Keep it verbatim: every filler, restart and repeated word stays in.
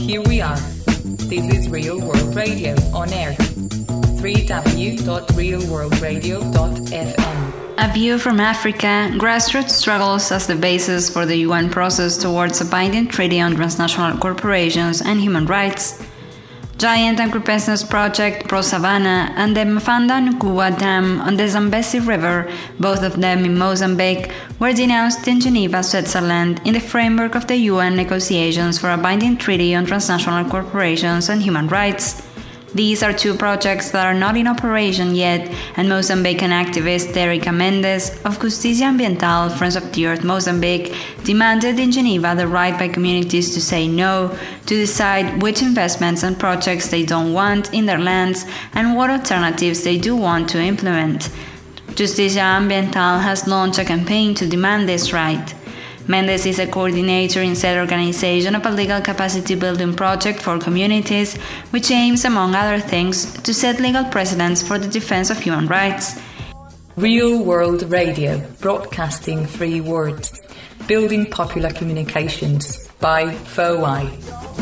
here we are. This is Real World Radio on air. w w w dot real world radio dot f m. A View from Africa, grassroots struggles as the basis for the U N process towards a binding treaty on transnational corporations and human rights. Giant agribusiness project Pro Savannah and the Mafanda Nkua Dam on the Zambezi River, both of them in Mozambique, were denounced in Geneva, Switzerland, in the framework of the U N negotiations for a binding treaty on transnational corporations and human rights. These are two projects that are not in operation yet, and Mozambican activist Erica Mendes of Justicia Ambiental, Friends of the Earth Mozambique, demanded in Geneva the right by communities to say no, to decide which investments and projects they don't want in their lands and what alternatives they do want to implement. Justicia Ambiental has launched a campaign to demand this right. Mendes is a coordinator in said organization of a legal capacity building project for communities, which aims, among other things, to set legal precedents for the defense of human rights. Real World Radio, broadcasting free words, building popular communications by F O I.